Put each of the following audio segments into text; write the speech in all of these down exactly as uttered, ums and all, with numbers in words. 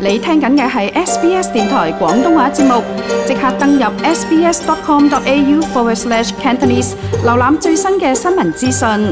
你聽緊嘅係 S B S 電台廣東話節目，即刻登入 sbs.com.au forward slash Cantonese， 瀏覽最新嘅新聞資訊。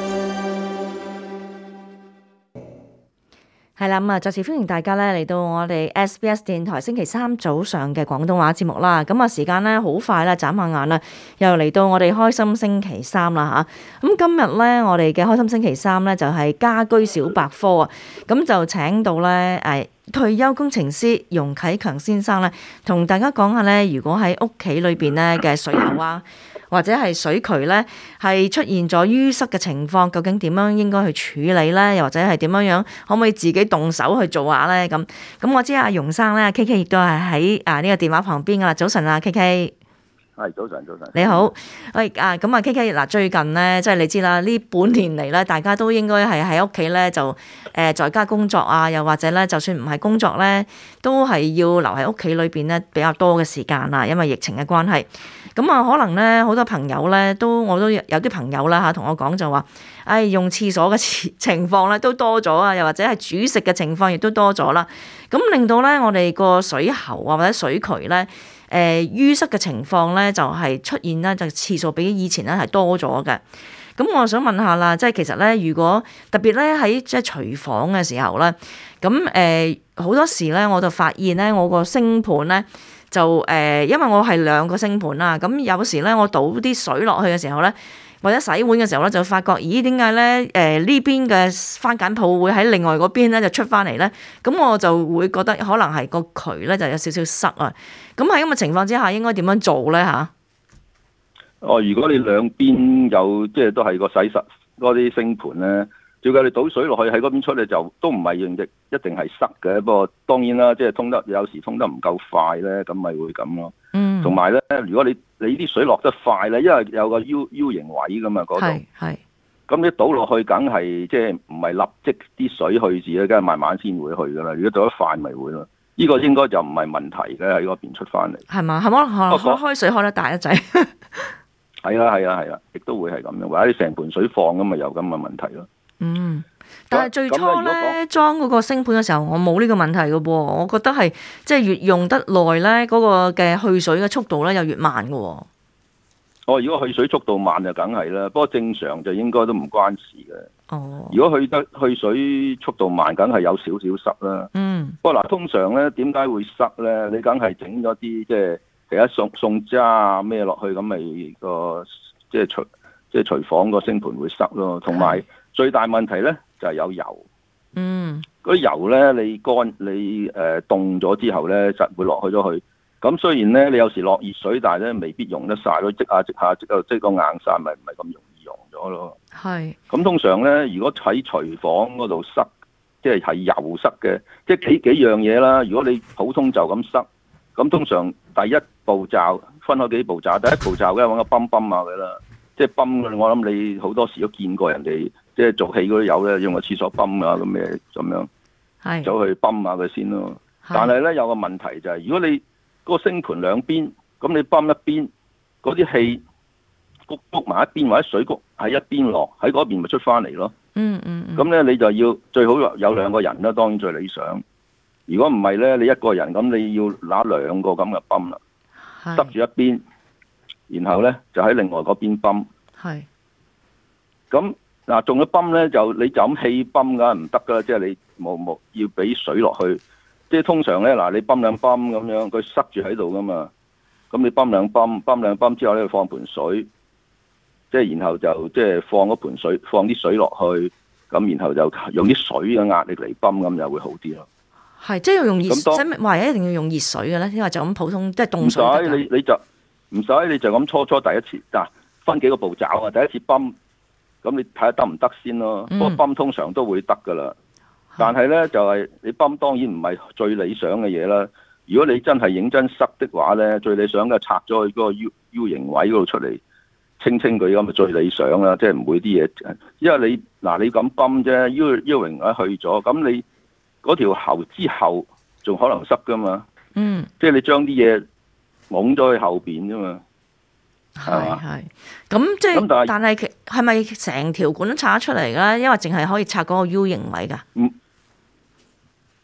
係啦，咁啊，再次歡迎大家咧嚟到我哋 S B S 電台星期三早上嘅廣東話節目啦。咁啊，時間咧好快啦，眨下眼啦，又嚟到我哋開心星期三啦吓。咁今日咧，我哋嘅開心星期三咧就係家居小百科啊。咁就請到咧誒退休工程師容啟強先生咧，同大家講下咧，如果喺屋企裏邊咧嘅水喉啊，或者係水渠咧，係出現咗淤塞嘅情況，究竟點樣應該去處理咧？又或者係點樣樣，可唔可以自己動手去做下咧？咁咁我知阿容生咧 ，K K 亦都係喺啊呢個電話旁邊噶啦。早晨啊 ，K K。 係早晨，早晨。 你好，喂啊，咁啊，K K 嗱，最近咧，即係你知啦，呢半年嚟咧，大家都應該係喺屋企咧，就誒在家工作啊，又或者咧，就算唔係工作咧，都係要留喺屋企裏邊咧比較多嘅時間啦，因為疫情嘅關係。咁啊，可能咧好多朋友咧，都我都有啲朋友啦嚇，同我講就話，唉，用廁所嘅情況咧都多咗啊，又或者係煮食嘅情況亦都多咗啦。咁令到咧我哋個水喉啊或者水渠咧，誒淤塞嘅情況咧就係出現咧，就次數比以前咧係多咗嘅。咁我想問下啦，即係其實咧，如果特別咧喺即係廚房嘅時候咧，咁誒好多時咧我就發現咧，我個星盤咧就誒，因為我係兩個星盤啦，咁有時咧我倒啲水落去嘅時候咧，或者洗碗嘅時候咧，就發覺咦點解咧誒呢邊嘅番梘泡會喺另外嗰邊咧就出翻嚟咧？咁我就會覺得可能係個渠咧就有少少塞啊。咁喺咁嘅情況之下，應該點樣做咧嚇？ 哦，如果你兩邊有即係都係個洗實嗰啲星盤咧，照計你倒水落去喺嗰邊出咧，就都唔係認亦一定係塞嘅。不過當然啦，即係通得有時通得唔夠快咧，咁咪會咁咯。嗯。同埋咧，如果你你啲水落得快咧，因為有個 U U 型位噶嘛嗰度。係係。咁你倒落去，梗係即係唔係立即啲水去字咧，梗係慢慢先會去噶啦。如果倒得快，咪會咯。呢個應該就唔係問題嘅，喺嗰邊出翻嚟。 係嘛？係冇開開水開得大一仔。 係啊係啊係啊，亦都會係咁樣，或者你成盆水放咁咪有咁嘅問題咯。 嗯，但係最初咧裝嗰個星盤嘅時候，我冇呢個問題嘅噃，我覺得係即係越用得耐咧，嗰個嘅去水嘅速度咧又越慢嘅喎。 哦，如果去水速度慢就梗係啦，不過正常就應該都唔關事嘅。哦，如果去得去水速度慢，梗係有少少塞啦。嗯，不過嗱，通常咧點解會塞咧？你梗係整咗啲即係其他送送渣啊咩落去，咁咪個即係廚即係廚房個星盤會塞咯。同埋最大問題咧就係、是、有油。嗯，嗰啲油咧你乾你誒凍咗之後咧，就會落去咗去。咁雖然咧你有時落熱水，但係咧未必溶得晒咯，積下積下積積個硬晒，咪唔係咁容易溶咗咯。係。咁通常咧，如果喺廚房嗰度塞，即係係油塞嘅，即係幾幾樣嘢啦。如果你普通就咁塞，咁通常第一步驟分開幾步驟，第一步驟梗係揾個泵泵下佢啦。即係泵，我諗你好多時都見過人哋即係做戲嗰啲友咧，用個廁所泵啊咁嘅咁樣，係走去泵下佢先咯。但係咧有個問題就係、是，如果你嗰個星盤兩邊，咁你泵一邊，嗰啲氣谷谷埋一邊，或者水谷喺一邊落，喺嗰邊咪出翻嚟咯。嗯嗯。咁咧你就要最好有兩個人啦，當然最理想。如果唔係咧，你一個人咁，你要拿兩個咁嘅泵啦，塞住一邊，然後咧就喺另外嗰邊泵。係。咁嗱，中咗泵咧就你就咁氣泵㗎唔得㗎，即係你冇冇要俾水落去。即係通常咧，嗱你泵兩泵咁樣，佢塞住喺度噶嘛。咁你泵兩泵，泵兩泵之後咧，放盆水，即係然後就即係放嗰盆水，放啲水落去，咁然後就用啲水嘅壓力嚟泵，咁就會好啲咯。係，即係要用熱水，使話一定要用熱水嘅咧，因為就咁普通即係凍水。唔使你你就唔使你就咁初初第一次嗱，分幾個步驟啊。第一次泵，咁你睇下得唔得先咯。不過泵通常都會得噶啦。但係咧就係、是、你泵當然唔係最理想嘅嘢啦。如果你真係認真塞的話咧，最理想嘅拆咗去嗰個 U U 型位嗰度出嚟清清佢，咁咪最理想啦。即係唔會啲嘢，因為你嗱你咁泵啫 U U 型位去咗，咁你嗰條喉之後仲可能塞噶嘛。嗯，即係你將啲嘢拱咗去後邊啫嘛。係係。咁即係，但係其係咪成條管都拆得出嚟㗎？因為淨係可以拆嗰個 U 型位㗎。嗯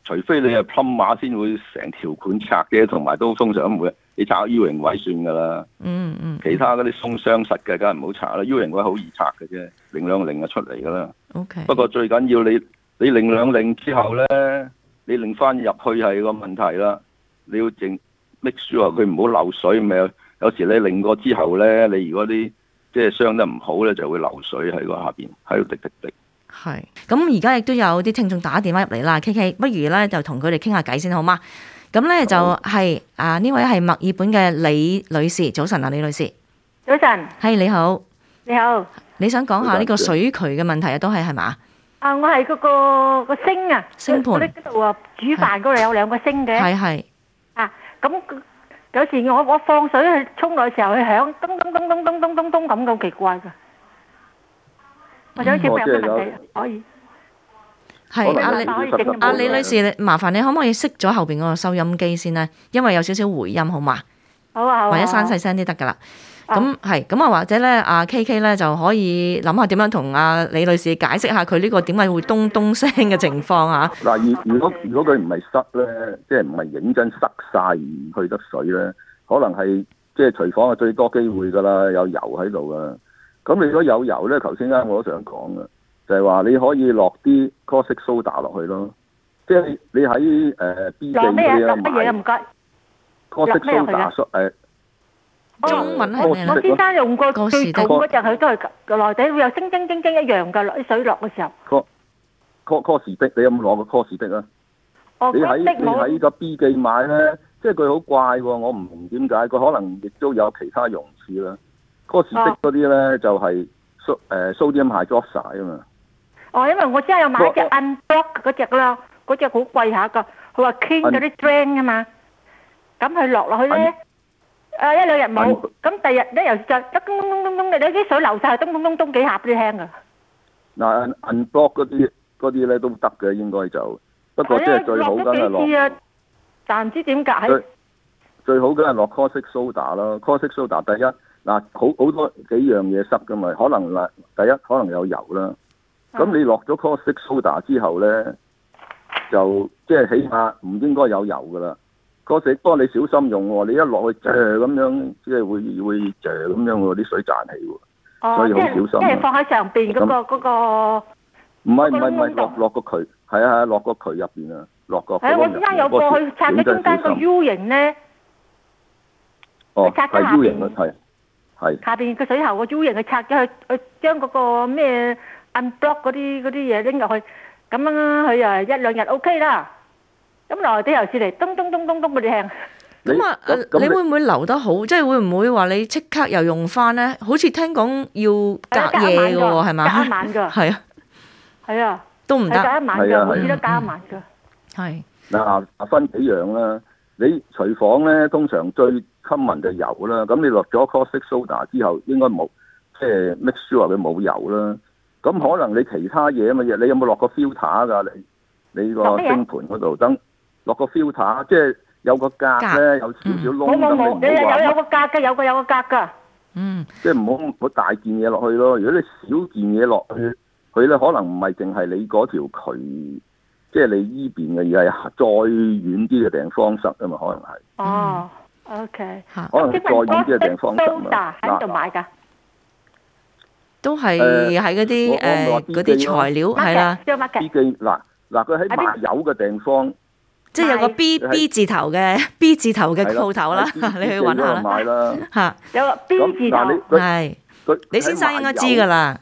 除非你係冧馬先會成條管拆嘅，同埋都通常唔會，你拆 U 型位算㗎啦。 嗯嗯。 其他嗰啲鬆傷實嘅，梗係唔好拆啦。U 型位好易拆嘅啫，零兩零就出嚟㗎啦。 OK。 不過最緊要你你零兩零之後咧，你擰翻入去係個問題啦。你要整 make sure 佢唔好漏水，咪有有時你擰過之後咧，你如果啲即係傷得唔好咧，就會漏水喺個下邊，喺度滴滴滴。 係，咁而家亦都有啲聽眾打電話入嚟啦，K K，不如咧就同佢哋傾下偈先好嗎？咁咧就係、是、啊呢位係墨爾本嘅李女士，早晨啊，李女士。 早晨。 係你好。 你好。 你想講下呢個水渠嘅問題啊？都係係嘛？ 啊，我係嗰、那個個星啊， 星盤嗰度啊，煮飯嗰度有兩個星嘅。係係。啊，咁有時我我放水去沖落嘅時候，佢響咚咚咚咚咚咚咚咚咁，好奇怪噶。我想請問有咩問題可以？ 係阿李阿李女士，麻煩你可唔可以熄咗後邊嗰個收音機先呢？因為有少少回音，好嘛？ 好啊，好啊。 或者閂細聲啲得噶啦。咁係咁啊，或者咧，阿 K K 咧就可以諗下點樣同阿李女士解釋下佢呢個點解會咚咚聲嘅情況啊？ 嗱，如如果如果佢唔係塞咧，即係唔係認真塞晒而唔去得水咧，可能係即係廚房係最多機會噶啦，有油喺度噶。咁你如果有油咧，頭先啱我都想講嘅，就係話你可以落啲 caustic soda 落去咯，即係你喺誒 B 記嗰啲啊買。唔該。caustic soda 誒。 中文係咩咧？ 我先生用過最重嗰隻，佢都係個內底會有晶晶晶晶一樣㗎，落啲水落嘅時候。 cos cos 的，你有冇攞過 cos 的啊？你喺你喺個 B 記買咧，即係佢好怪喎，我唔明點解，佢可能亦都有其他用詞啦。cos 的嗰啲咧就係蘇誒 sodium hydroxide啊嘛。哦，因為我真係有買隻 unblock 嗰隻啦，嗰隻好貴下㗎，佢話 clean 嗰啲 drain 啊嘛，咁佢落落去咧。誒一兩日冇，咁第二日咧又再咚咚咚咚咚，你啲水流曬，咚咚咚咚幾下俾你聽噶。嗱 unblock 嗰啲嗰啲咧都得嘅，應該就不過即係最好梗係落。但唔知點解。最最好梗係落 caustic soda 啦 caustic soda 第一嗱好好多幾樣嘢濕噶嘛，可能嗱第一可能有油啦，咁你落咗 caustic soda 之後咧，就即係起碼唔應該有油噶啦。嗰時不過你小心用喎，你一落去咁樣，即係會會咁樣喎，啲水賺起喎，哦、所以好小心。即係放喺上邊嗰、嗰個嗰個。唔係唔係唔係落落個渠，係啊係啊，落個渠入邊啊，落個。係我之前有過去拆喺中間個 U 型咧。哦，係 U 型嘅係係。下邊個水喉個 U 型，佢拆咗去，去將嗰個咩 unblock 嗰啲嗰啲嘢拎入去，咁樣佢啊一兩日 OK 啦。咁內地又試嚟咚咚咚咚咚嗰啲聲。咁啊， 你會唔會留得好？即係會唔會話你即刻又用翻咧？好似聽講要隔夜嘅喎，係咪？ 隔一晚㗎。係啊，係啊， 都唔得。 隔一晚㗎，好似都隔一晚㗎。係。 嗱，分幾樣啦。你廚房咧，通常最 common 就油啦。咁你落咗 caustic soda 之後，應該冇，即係 make sure 佢冇油啦。咁可能你其他嘢啊嘛嘢，你有冇落個 filter 㗎？你你個星盤嗰度等。落個 filter，即係有個格咧，有少少窿咁，你唔好話有有個格嘅，有個有個格㗎。 嗯， 即係唔好唔好大件嘢落去咯。如果你少件嘢落去，佢咧可能唔係淨係你嗰條渠，即係你依邊嘅，而係再遠啲嘅地方塞啊嘛，可能係。 哦 ，OK。 可能再遠啲嘅地方塞啊。 喺度買㗎。 都係喺嗰啲誒嗰啲材料係啦。 B記嗱嗱，佢喺賣油嘅地方。 即係有個 B B 字頭嘅 B 字頭嘅鋪頭啦，你去揾下啦。嚇， 有個 B 字頭， 係。李先生應該知㗎啦。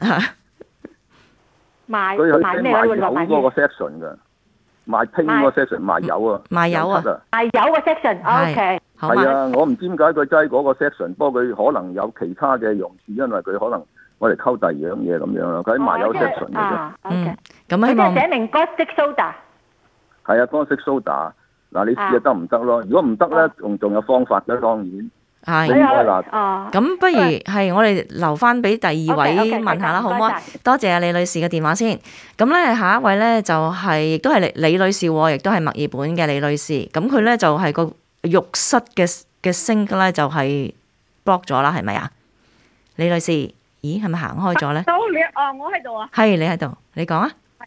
賣賣咩啊？賣油嗰個 section 㗎，賣拼嗰個 section 賣油啊。 賣油啊！ 賣油個 section，OK。 係啊，我唔知點解佢擠嗰個 section，不過佢可能有其他嘅用處，因為佢可能我哋溝第二樣嘢咁樣啦。佢喺賣油 section 嘅啫。 嗯， 咁希望。 寫明 caustic soda。 係啊，caustic soda，嗱你試下得唔得咯？如果唔得咧，仲仲有方法咧，當然。 係。 哦。 咁不如係我哋留翻俾第二位問下啦，好唔好啊？多謝啊李女士嘅電話先。咁咧下一位咧就係亦都係李李女士喎，亦都係墨爾本嘅李女士。咁佢咧就係個浴室嘅嘅 sink 咧就係 block 咗啦，係咪啊？李女士，咦係咪行開咗咧？ 到你哦，我喺度啊。 係你喺度，你講啊。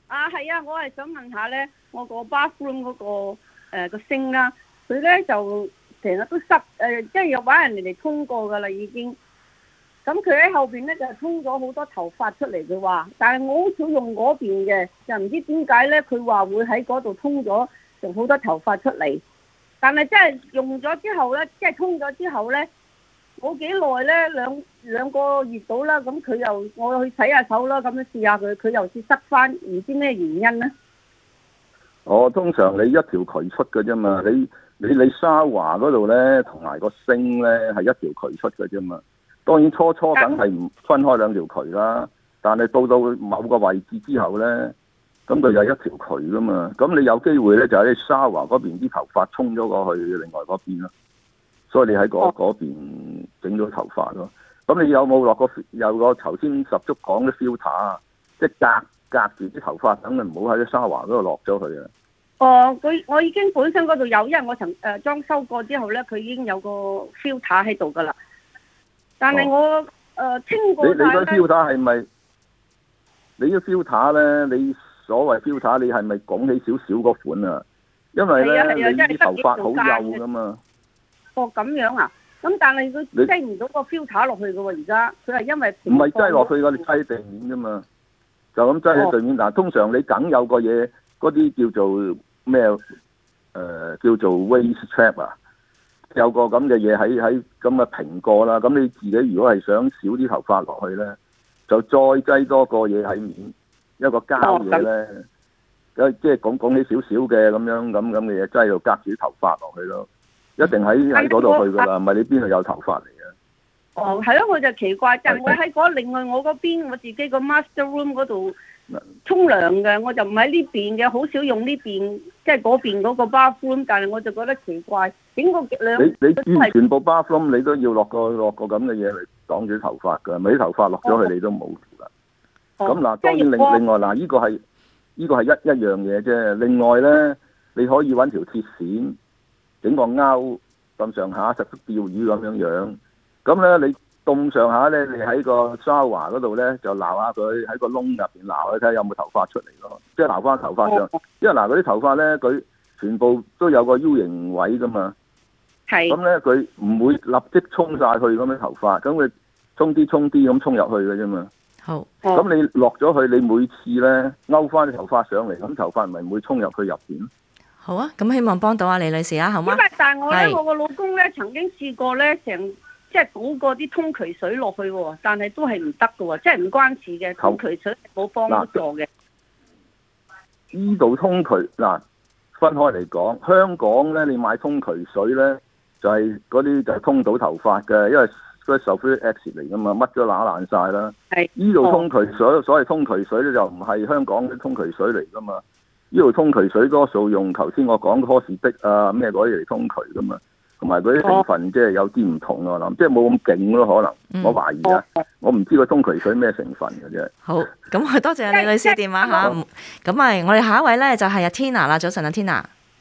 啊，係啊，我係想問下咧，我個 bathroom 嗰、那個誒、呃、個星啦，佢咧就成日都濕，誒、呃，即係又揾人哋嚟通過噶啦已經。咁佢喺後邊咧就通咗好多頭髮出嚟嘅話，但係我好少用嗰邊嘅，就唔知點解咧，佢話會喺嗰度通咗成好多頭髮出嚟。但係真係用咗之後咧，即係通咗之後咧，冇幾耐咧，兩兩個月到啦，咁佢又我去洗下手啦，咁樣試下佢，佢又是塞翻，唔知咩原因咧？ 哦，通常你一條渠出嘅啫嘛，你你你沙華嗰度咧，同埋個星咧係一條渠出嘅啫嘛。當然初初梗係唔分開兩條渠啦，但係到到某個位置之後咧，咁佢就一條渠噶嘛。咁你有機會咧就喺沙華嗰邊啲頭髮沖咗過去另外嗰邊咯，所以你喺嗰嗰邊整咗頭髮咯。咁你有冇落個有個頭先十足講嘅 filter 啊？即係隔隔住啲頭髮，等你唔好喺啲沙華嗰度落咗去啊！ 哦，佢我已經本身嗰度有，因為我曾誒、呃、裝修過之後咧，佢已經有個 filter 喺度噶啦。但係我誒、呃、清過晒咧。你你嗰 filter 係咪？你個 filter 咧，你所謂 filter，你係咪拱起少少嗰款啊？因為咧，你啲頭髮好幼噶嘛。哦，咁樣啊？咁但係佢擠唔到個 filter 落去噶喎，而家佢係因為唔係擠落去噶，你擠地面啫嘛。就咁擠喺地面，但係、哦、通常你梗有個嘢，嗰啲叫做咩誒、呃？叫做 waste trap 啊。有個咁嘅嘢喺喺咁嘅蘋果啦，咁你自己如果係想少啲頭髮落去咧，就再擠多個嘢喺面，一個膠嘢咧，咁即係拱拱起少少嘅咁樣咁咁嘅嘢擠到隔住啲頭髮落去咯，一定喺喺嗰度去噶啦，唔係你邊度有頭髮嚟嘅？ 哦，係咯，我就奇怪，就係我喺嗰另外我嗰邊我自己個 master room 嗰度沖涼嘅，我就唔喺呢邊嘅，好少用呢邊，即係嗰邊嗰個 bathroom，但係我就覺得奇怪，整個兩你你全部 bathroom 你都要落個落個咁嘅嘢嚟擋住頭髮㗎，咪啲頭髮落咗去你都冇㗎。咁嗱，當然另另外嗱，呢個係呢個係一一樣嘢啫。另外咧，你可以揾條鐵線整個鈎咁上下，實質釣魚咁樣樣。咁咧你凍上下咧，你喺個沙華嗰度咧就撈下佢，喺個窿入邊撈下睇下有冇頭髮出嚟咯，即係撈翻頭髮上。因為嗱嗰啲頭髮咧，佢全部都有個 U 型位噶嘛。係。咁咧佢唔會立即沖晒去咁樣頭髮，咁佢沖啲沖啲咁沖入去嘅啫嘛。 好。 咁你落咗去，你每次咧勾翻啲頭髮上嚟，咁頭髮咪唔會沖入去入邊。 好啊，咁希望幫到阿李女士啊，好嗎？ 因為但係我咧，我個老公咧曾經試過咧成。即係倒過啲通渠水落去喎，但係都係唔得嘅喎，即係唔關事嘅。通渠水冇幫助嘅。 呢度通渠嗱，分開嚟講，香港咧你買通渠水咧，就係嗰啲就係通到頭髮嘅，因為嗰啲 sulfuric acid 嚟噶嘛，乜都揦爛晒啦。係。呢度通渠水，哦、所謂通渠水咧就唔係香港啲通渠水嚟噶嘛，呢度通渠水多數用頭先我講嘅柯士的啊咩嗰啲嚟通渠噶嘛。同埋嗰啲成分即係有啲唔同咯，我諗即係冇咁勁咯，可能、嗯、我懷疑啊，我唔知個通渠水咩成分嘅啫。 好，咁多謝李女士電話嚇，咁咪我哋下一位咧就係阿 Tina 啦，早晨啊 Tina，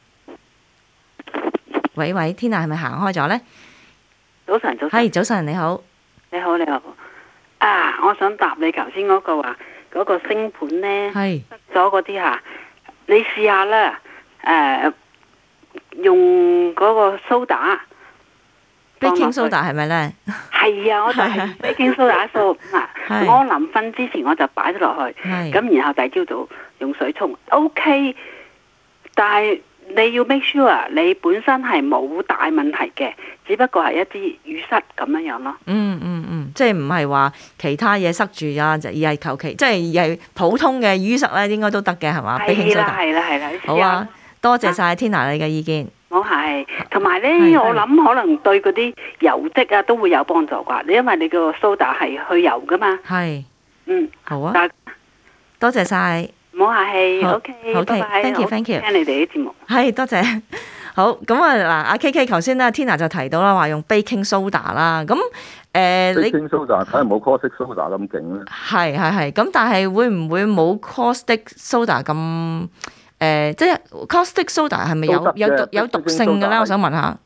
喂喂 Tina 係咪行開咗咧？ 早晨早晨， 係早晨你好， 你好你好啊！我想答你頭先嗰個話嗰、嗰個星盤咧，係咗嗰啲嚇，你試下啦，誒、呃。用嗰個蘇打 ，baking soda 係咪咧？ 係啊，我就係 baking soda 蘇嗱，我臨瞓之前我就擺咗落去，咁然後第二朝早用水沖 ，OK。但係你要 make sure 你本身係冇大問題嘅，只不過係一啲淤塞咁樣樣咯。嗯嗯嗯，即係唔係話其他嘢塞住啊，而係求其，即係而係普通嘅淤塞咧，應該都得嘅係嘛？baking soda 係啦係啦， 好啊。多謝晒 Tina 你嘅意見。 我係，同埋咧，我諗可能對嗰啲油漬啊都會有幫助啩。你因為你個蘇打係去油噶嘛。係。嗯。好啊。多謝晒。唔好客氣。OK。好嘅。Thank you，Thank you。聽你哋啲節目。係，多謝。好，咁啊嗱，阿 K K 頭先咧 Tina 就提到啦，話用 baking soda 啦，咁誒你 baking soda 睇下冇 caustic soda 咁勁咧。係係係，咁但係會唔會冇 caustic soda 咁？誒、呃，即係 caustic soda 係咪有有毒有毒性嘅咧？我想問下。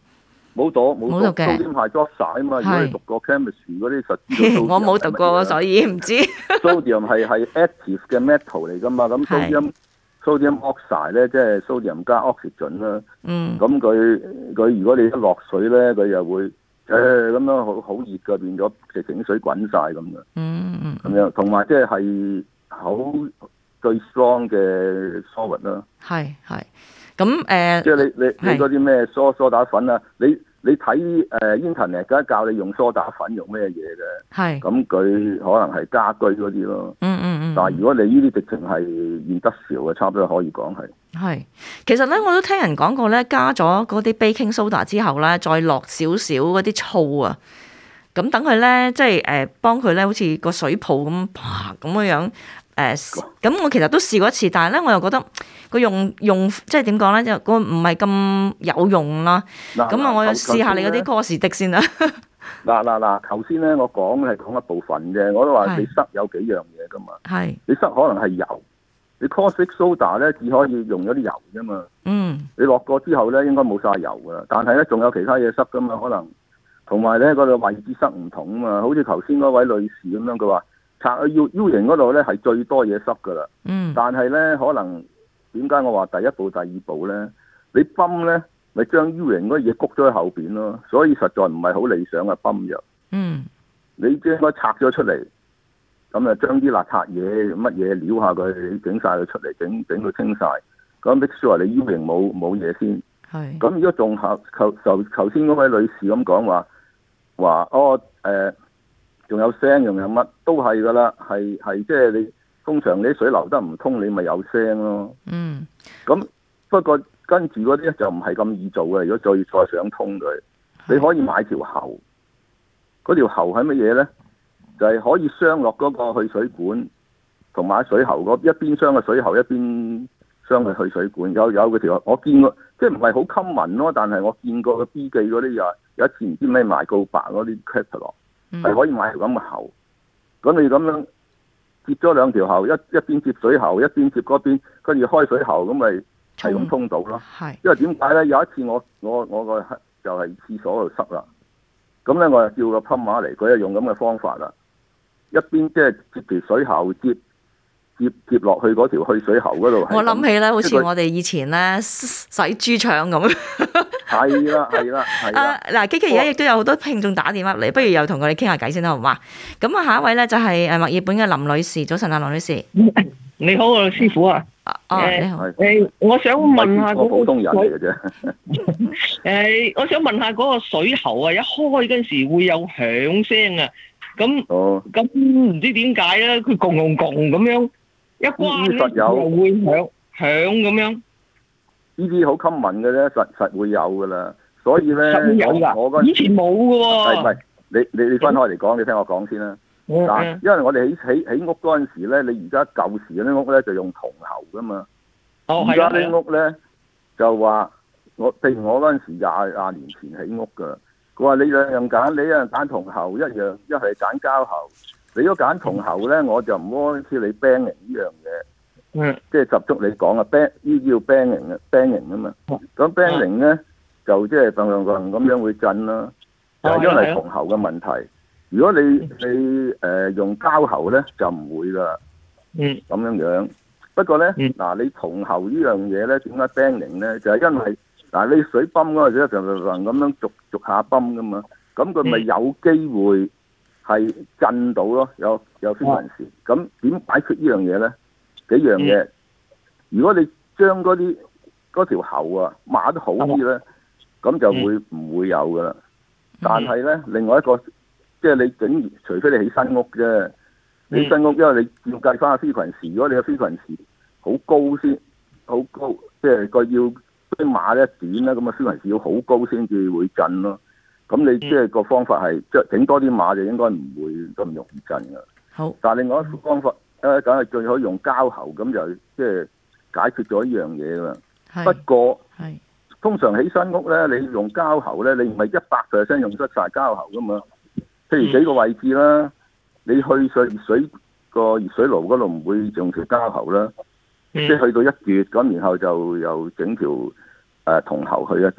冇讀冇讀嘅。sodium hydroxide 啊嘛，如果你讀過 chemistry 嗰啲實知道。 我冇讀過，所以唔知。 sodium 係係 active 嘅 metal 嚟㗎嘛，咁 sodium sodium oxide 咧，即係 sodium 加 oxygen 啦。嗯。咁佢佢如果你一落水咧，佢又會誒咁樣好好熱㗎，變咗直情水滾晒咁嘅。嗯嗯。咁樣同埋即係係好最 strong 嘅 solid 啦。係係。咁誒，呃、即係你你你嗰啲咩梳梳打粉啊？你你睇誒、呃、internet 梗係教你用梳打粉用咩嘢嘅？係咁佢可能係家居嗰啲咯。嗯嗯嗯。但係如果你呢啲直情係現得少嘅，差唔多可以講係。係，其實咧我都聽人講過咧，加咗嗰啲 baking soda 之後咧，再落少少嗰啲醋啊，咁等佢咧即係誒幫佢咧好似個水泡咁啪咁嘅樣。誒咁、呃、我其實都試過一次，但係咧我又覺得個用用即係點講咧，就個唔係咁有用啦。咁啊，我又試下你嗰啲哥士的先啦。嗱嗱嗱，頭先咧我講係講一部分嘅，我都話你塞有幾樣嘢噶嘛。係你塞可能係油，你 caustic soda 咧只可以用咗啲油啫嘛。嗯。你落過之後咧應該冇晒油噶啦，但係咧仲有其他嘢塞噶嘛，可能同埋咧嗰個位置塞唔同啊嘛，好似頭先嗰位女士咁樣，佢話。拆去 U U 型嗰度咧係最多嘢塞噶啦，嗯，但係咧可能點解我話第一步、第二步咧？你泵咧咪將 U 型嗰嘢谷咗喺後邊咯，所以實在唔係好理想嘅泵藥。嗯，你應該拆咗出嚟，咁啊將啲邋遢嘢乜嘢撩下佢，整晒佢出嚟，整整佢清晒。咁 make sure 你 U 型冇冇嘢先。係。咁如果仲合頭頭頭先嗰位女士咁講話話哦誒。呃仲有聲，仲有乜都係噶啦，係係即係你通常你啲水流得唔通，你咪有聲咯。嗯，咁不過跟住嗰啲就唔係咁易做嘅。如果再再想通佢，你可以買條喉，嗰條喉係乜嘢咧？就係、是、可以鑲落嗰個去水管，同埋水喉嗰一邊鑲個水喉，一邊鑲個去水管。有有嗰條，我見過，即係唔係好 common 咯，但係我見過個 B 記嗰啲又有一次唔知咩賣告白嗰啲 catalog。係可以買條咁嘅喉，咁你咁樣接咗兩條喉，一一邊接水喉，一邊接嗰邊，跟住開水喉，咁咪係咁通到咯。係，因為點解咧？有一次我我我個就係廁所度塞啦，咁咧我就叫個噴馬嚟，佢就用咁嘅方法啦，一邊即係接條水喉接。接接落去嗰條去水喉嗰度，我諗起咧，好似我哋以前咧洗豬腸咁。係啦，係啦，係啦。嗱，K K 而家亦都有好多聽眾打電話嚟，不如又同佢哋傾下偈先啦，好嘛？咁啊，下一位咧就係誒墨爾本嘅林女士，早晨啊，林女士。 你好啊，師傅啊。 哦，你好。 誒，我想問下嗰個普通人嚟嘅啫。 誒，我想問下嗰個水喉啊，一開嗰陣時會有響聲啊，咁咁唔知點解咧？佢轟轟轟咁樣。一關咧就會響響咁樣， 呢啲好 common 嘅咧，實實會有噶啦。所以咧，我我以前冇嘅喎。 係唔係？你你你分開嚟講，你聽我講先啦。嗯、但因為我哋起起起屋嗰陣時咧，你而家舊時嗰啲屋咧就用銅喉噶嘛。哦，係啊。而家啲屋咧就話我，譬如我嗰陣時廿廿年前起屋噶，佢話你兩樣揀，你一樣揀銅喉，一樣一係揀膠喉。你如果揀銅喉咧，我就唔安似你 banging 呢樣嘢，嗯，即係十足你講啊 bang 呢叫 banging 啊 banging 啊嘛，咁 banging 咧就即係嘭嘭嘭咁樣會震啦，就因為銅喉嘅問題。如果你你誒、呃、用膠喉咧就唔會噶，嗯，咁樣樣。不過咧嗱、嗯，你銅喉呢樣嘢咧點解 banging 咧？就係、是、因為嗱你水泵嗰陣時嘭嘭嘭咁樣逐逐下泵噶嘛，咁佢咪有機會。係震到咯，有有 frequency。咁點解決呢樣嘢咧？幾樣嘢。如果你將嗰啲嗰條喉啊碼得好啲咧，咁就會唔會有噶啦。但係咧，另外一個即係你整，除非你起新屋啫。你新屋，因為你要計翻個 frequency。如果你個 frequency 好高先，好高，即係個要啲碼咧短啦，咁啊 frequency 要好高先至會震咯。咁你即係個方法係即係整多啲碼就應該唔會咁容易震㗎。好，但係另外一個方法咧，梗係最好用膠喉，咁就即係解決咗一樣嘢啦。不過係通常起新屋咧，你用膠喉咧，你唔係一百 percent 用得晒膠喉㗎嘛。譬如幾個位置啦，你去水熱水個熱水爐嗰度唔會用條膠喉啦，即係去到一橛咁，然後就又整條誒銅喉去啊。因為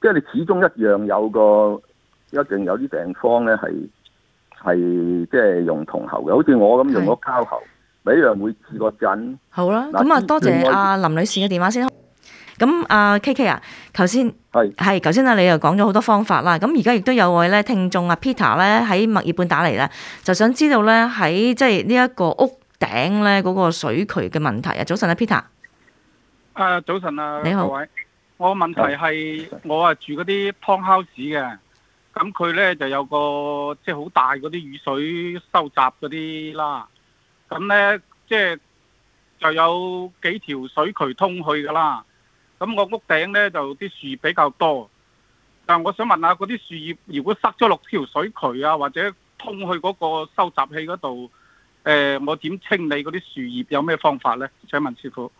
即係你始終一樣有個一定有啲地方咧係係即係用銅喉嘅，好似我咁用咗膠喉，咪一樣會試個震。 好啦，咁啊多謝阿林女士嘅電話先。咁阿 K K 啊，頭先係係頭先啊，你又講咗好多方法啦。咁而家亦都有位咧聽眾啊 Peter 咧喺墨爾本打嚟啦，就想知道咧喺即係呢一個屋頂咧嗰個水渠嘅問題啊。早晨啊 Peter。 誒早晨啊， 你好。 各位，我問題係我係住嗰啲 townhouse 嘅，咁佢咧就有個即係好大嗰啲雨水收集嗰啲啦，咁咧即係就有幾條水渠通去噶啦。咁我屋頂咧就啲樹葉比較多，但係我想問下嗰啲樹葉如果塞咗落條水渠啊，或者通去嗰個收集器嗰度，誒、呃、我點清理嗰啲樹葉？有咩方法咧？請問師傅。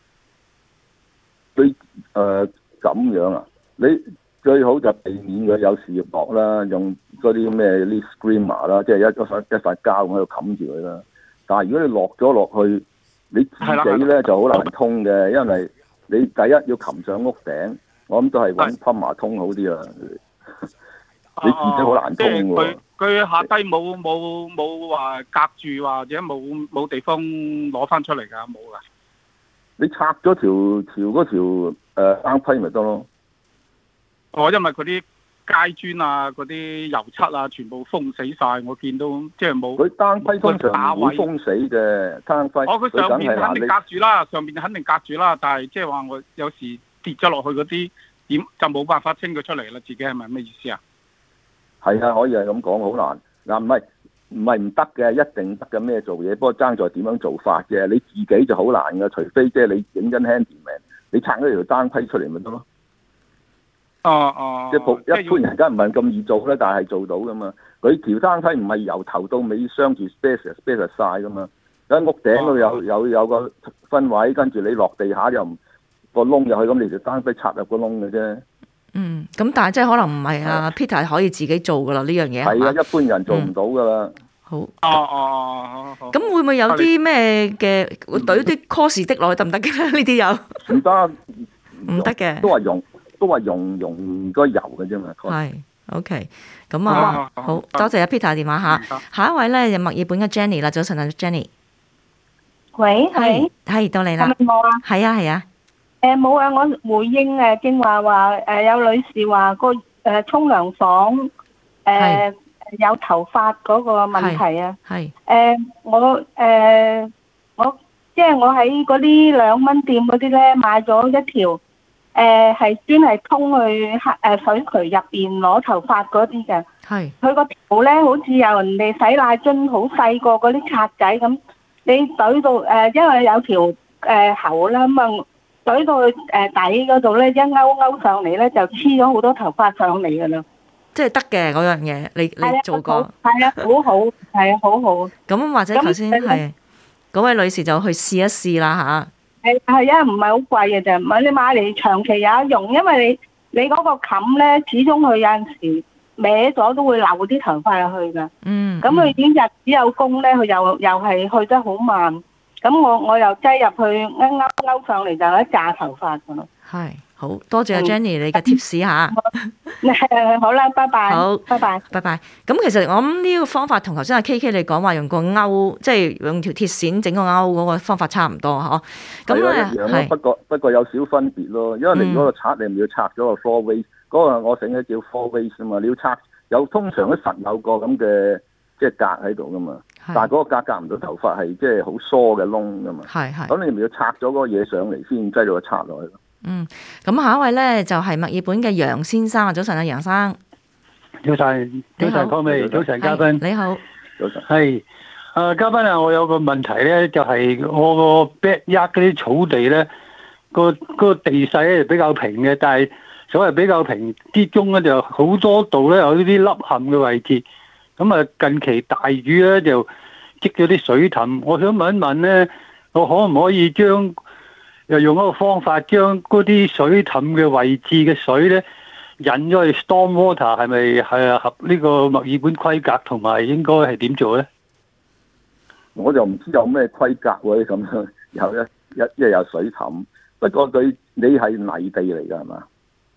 你誒咁樣啊？你最好就避免佢有樹葉落啦，用嗰啲咩 leaf screener 啦，即係一一塊一塊膠喺度冚住佢啦。但係如果你落咗落去，你自己咧就好難通嘅，因為你第一要擒上屋頂，我諗都係揾噴麻通好啲啦。你自己好難通喎。 佢下低冇冇冇話隔住，或者冇冇地方攞翻出嚟㗎？冇㗎。 你拆咗條條嗰條誒單批咪得咯？ 哦，因為嗰啲街磚啊、嗰啲油漆啊，全部封死晒。我見到即係冇。佢單批通常唔會封死嘅，單批。 哦，佢上邊肯定隔住啦，上邊肯定隔住啦。但係即係話我有時跌咗落去嗰啲點就冇辦法清佢出嚟啦。自己係咪咩意思啊？ 係啊，可以係咁講，好難嗱，唔係唔係唔得嘅，一定得嘅咩做嘢，不過爭在點樣做法嘅。你自己就好難嘅，除非即係你認真 handyman，你拆咗條單批出嚟咪得咯。 哦哦， 即係一般人梗唔係咁易做咧，但係做到噶嘛。佢條單批唔係由頭到尾雙住 space space 晒噶嘛。喺屋頂嗰度有有有個分位，跟住你落地下又唔個窿入去，咁你條單批插入個窿嘅啫。 嗯，咁但係即係可能唔係啊 Peter 可以自己做噶啦呢樣嘢係啊，一般人做唔到噶啦。 好。 哦哦好。 咁會唔會有啲咩嘅懟啲 course 的落去得唔得嘅咧？呢啲有。唔得。唔得嘅。 都係用。都話用用嗰油嘅啫嘛。 係 ，OK， 咁啊，好多謝阿 Peter 電話嚇。下一位咧就墨爾本嘅 Jenny 啦，早晨啊 Jenny。 喂，係係到你啦。 係咪我啊？ 係啊係啊。 誒冇啊！我回應誒正話話誒有女士話個誒沖涼房誒有頭髮嗰個問題啊。係。誒我誒我即係我喺嗰啲兩蚊店嗰啲咧買咗一條。誒係專係通去誒水渠入邊攞頭髮嗰啲嘅，係佢個頭咧好似有人哋洗奶樽好細個嗰啲刷仔咁，你懟到誒，因為有條誒喉啦咁啊，懟到去誒底嗰度咧，一勾勾上嚟咧就黐咗好多頭髮上嚟㗎啦。即係得嘅嗰樣嘢，你你做過？係啊，好好，係啊，好好。咁或者頭先係嗰位女士就去試一試啦嚇。係係，因為唔係好貴嘅啫，唔係你買嚟長期有得用，因為你你嗰個冚咧，始終佢有陣時歪咗都會漏啲頭髮入去㗎。嗯。咁佢已經日子有功咧，佢又又係去得好慢。咁我我又擠入去，一勾勾上嚟就有一紮頭髮㗎啦。係。好多謝阿 Jenny 你嘅貼士嚇。好啦，拜拜。好，拜拜，拜拜。咁其實我諗呢個方法同頭先阿 K K 你講話用個勾，即係用條鐵線整個勾嗰個方法差唔多嗬。咁咧係。不過不過有少分別咯，因為你嗰個拆你唔要拆咗個 four ways，嗰個我醒起叫 four ways 啊嘛，你要拆有通常都實有個咁嘅即係格喺度噶嘛，但係嗰個格隔唔到頭髮係即係好疏嘅窿噶嘛。係係。咁你咪要拆咗嗰個嘢上嚟先擠到個拆落去咯。嗯，咁下一位咧就係墨爾本嘅楊先生啊，早晨啊，楊生。早晨，早晨，各位，早晨，嘉賓。你好，早晨。係，啊，嘉賓啊，我有個問題咧，就係、是、我個 backyard 嗰啲草地咧，個嗰個地勢咧比較平嘅，但係所謂比較平之中咧就好多度咧有呢啲凹陷嘅位置。咁啊，近期大雨咧就積咗啲水凼，我想問一問咧，我可唔可以將又用一個方法將嗰啲水凼嘅位置嘅水咧引咗去 storm water， 係咪係合呢個墨爾本規格，同埋應該係點做咧？我就唔知有咩規格喎，咁樣有一一一有水凼，不過佢你係泥地嚟㗎係嘛？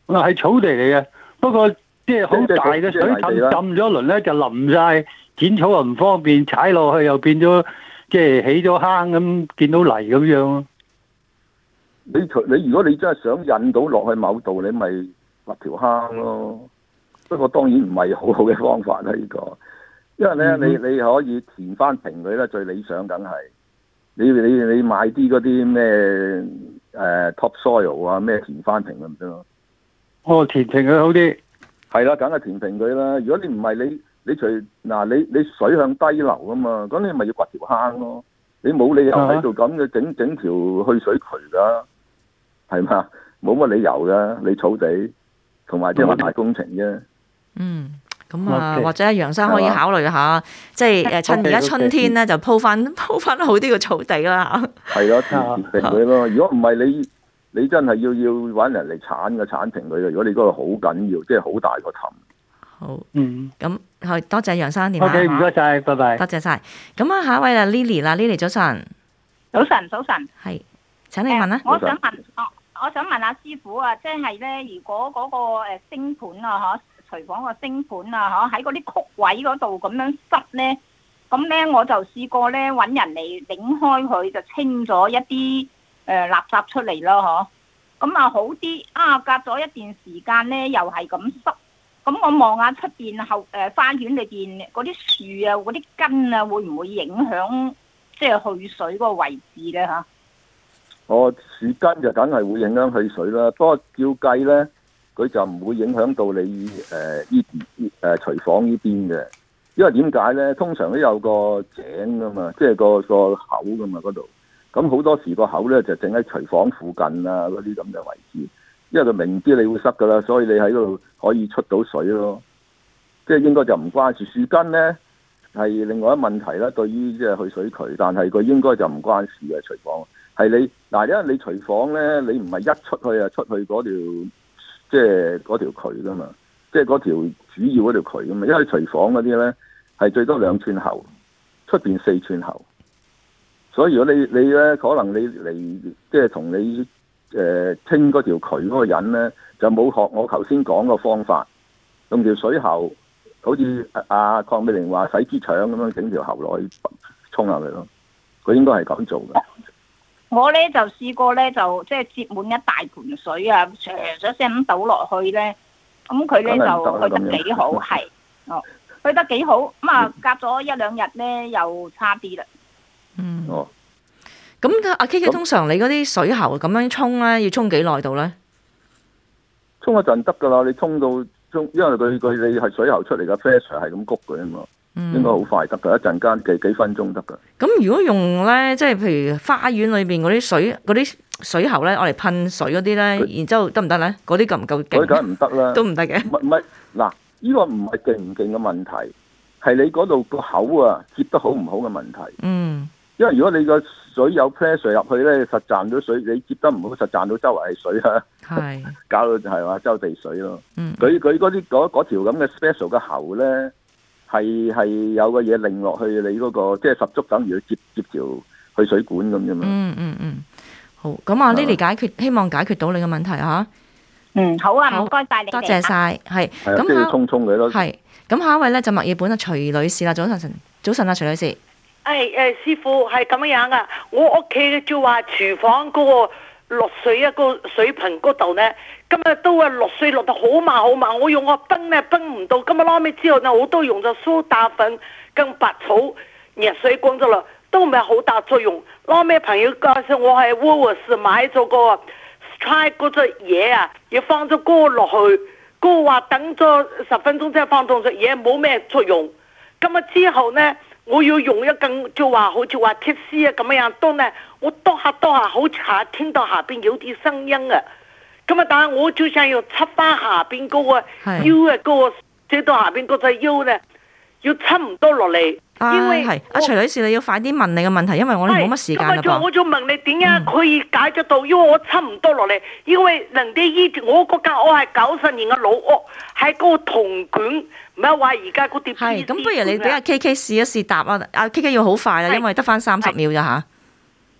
啊，係草地嚟嘅，不過即係好大嘅水浸浸咗一輪咧，就淋晒，剪草又唔方便，踩落去又變咗即係起咗坑咁，見到泥咁樣。 你除你如果你真係想引到落去某度，你咪挖條坑咯。不過當然唔係好好嘅方法啦，呢、這個，因為咧、嗯、你你可以填翻平佢咧，最理想梗係你你你買啲嗰啲咩誒 top soil 啊，咩填翻平咁唔得咯。 哦，填平佢好啲。 係啦，梗係填平佢啦。如果你唔係你你除嗱你你水向低流啊嘛，咁你咪要掘條坑咯。你冇理由喺度咁嘅整整條去水渠噶，係嘛？冇乜理由噶，你草地同埋即係大工程啫。 嗯，咁啊，或者楊生可以考慮下，即係誒趁而家春天咧，就鋪翻鋪翻好啲個草地啦。 係咯，填平佢咯。如果唔係你你真係要要揾人嚟鏟嘅鏟平佢嘅。如果你嗰個好緊要，即係好大個氹。 好， 嗯， 咁係多謝楊生電話。 OK，唔該晒，拜拜。 多謝晒。咁啊，下一位啦 Lily 啦 ，Lily 早晨。 早晨，早晨。 係，請你問啦。 我想問，我我想問下師傅啊，即係咧，如果嗰個誒星盤啊，嗬？廚房個星盤啊，嗬，喺嗰啲曲位嗰度咁樣塞咧，咁咧我就試過咧揾人嚟擰開佢，就清咗一啲誒、呃、垃圾出嚟咯，嗬，咁啊好啲啊，隔咗一段時間咧又係咁塞，咁我望下出邊後誒花園裏邊嗰啲樹啊，嗰啲根啊，會唔會影響即係去水嗰個位置咧嚇？ 哦，樹根就梗係會影響去水啦，不過照計咧。佢就唔會影響到你誒呢邊誒廚房呢邊嘅，因為點解咧？通常都有個井噶嘛，即係個個口噶嘛嗰度。咁好多時個口咧就整喺廚房附近啊嗰啲咁嘅位置，因為佢明知你會塞噶啦，所以你喺度可以出到水咯。即係應該就唔關事。樹根咧係另外一問題啦，對於即係去水渠，但係佢應該就唔關事嘅廚房。係你嗱，因為你廚房咧，你唔係一出去啊出去嗰條。即係嗰條渠噶嘛，即係嗰條主要嗰條渠噶嘛，因為廚房嗰啲咧係最多兩寸厚，出邊四寸厚，所以如果你你咧可能你嚟即係同你誒、呃、清嗰條渠嗰個人咧，就冇學我頭先講個方法，用條水喉，好似阿鄺美玲話洗豬腸咁樣整條喉落去沖下佢咯，佢應該係咁做嘅。 我咧就試過咧，就即係接滿一大盆水啊，唰唰聲咁倒落去咧，咁佢咧就去得幾好，係哦，去得幾好，咁啊隔咗一兩日咧又差啲啦。 嗯，哦，咁阿 K K 通常你嗰啲水喉咁樣沖咧，要沖幾耐度咧？ 沖一陣得噶啦，你沖到沖，因為佢佢你係水喉出嚟嘅 pressure 係咁谷佢啊嘛。嗯、應該好快得噶，一陣間幾幾分鐘得噶。 咁如果用咧，即係譬如花園裏邊嗰啲水嗰啲水喉咧，我嚟噴水嗰啲咧，然之後得唔得咧？嗰啲夠唔夠勁？ 嗰啲梗係唔得啦， 都唔得嘅。 唔唔係嗱，呢個唔係勁唔勁嘅問題，係你嗰度個口啊接得好唔好嘅問題。 嗯。因為如果你個水有 pressure 入去咧，實賺到水，你接得唔好，實賺到周圍係水啊。 係。 搞到係話周地水咯。 嗯。 佢佢嗰啲嗰嗰條咁嘅 special 嘅喉咧。係係有個嘢擰落去你嗰、那個，即係十足等於接接條去水管咁啫嘛。 嗯嗯嗯，好。咁啊 Lily 解決，希望解決到你嘅問題嚇。 嗯，好啊，唔該晒你。 多謝晒。係。咁即係沖沖佢咯。 係。咁下一位咧就墨爾本啊徐女士啦，早晨，早晨啊徐女士。誒誒、 哎呃，師傅係咁樣噶，我屋企就話廚房嗰個落水啊，個水盆嗰度咧。今日都係落水落得好慢好慢，我用個泵咧泵唔到，今日撈尾之後呢，我都用咗蘇打粉跟白草熱水滾咗啦，都唔係好大作用。撈尾朋友介紹我係沃沃士買咗個 try 嗰隻嘢啊，要放咗嗰個落去，嗰個話等咗十分鐘之後放凍咗嘢冇咩作用。今日之後呢，我要用一根就話好似話鐵絲啊咁樣篤呢，我篤下篤下好似聽到下邊有啲聲音啊。咁啊！但係我就想要插翻下邊嗰個腰啊，嗰、嗰個即到下邊嗰隻腰咧，要插唔多落嚟。因為係阿徐女士，你要快啲問你嘅問題，因為我哋冇乜時間啦噃。 咁啊，我就問你點樣可以解得到？嗯、因為我插唔多落嚟，因為人哋依我嗰間屋係九十年嘅老屋，係嗰個銅管，唔係話而家嗰啲。係咁， 不如你俾阿 K K 試一試答啊！阿 K K 要好快啊，因為得翻三十秒咋吓。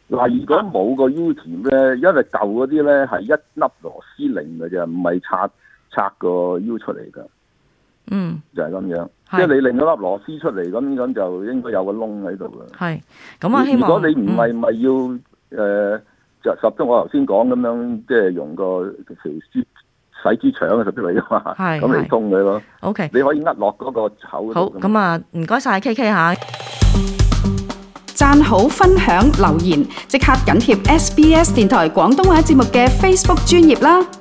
嗱，如果冇個 U 鉗咧，因為舊嗰啲咧係一粒螺絲擰嘅啫，唔係拆拆個 U 出嚟㗎。 嗯， 就係咁樣，即係你擰咗粒螺絲出嚟，咁咁就應該有個窿喺度㗎。 係，咁我希望。如果你唔係咪要誒就十足我頭先講咁樣，即係用個條絲洗豬腸嘅十足嚟㗎嘛，咁嚟通佢咯。 OK， 你可以呃落嗰個口度。 好，咁啊，唔該晒 K K 嚇。 讚好、分享、留言，即刻緊貼 S B S 電台廣東話節目嘅 Facebook 專頁啦！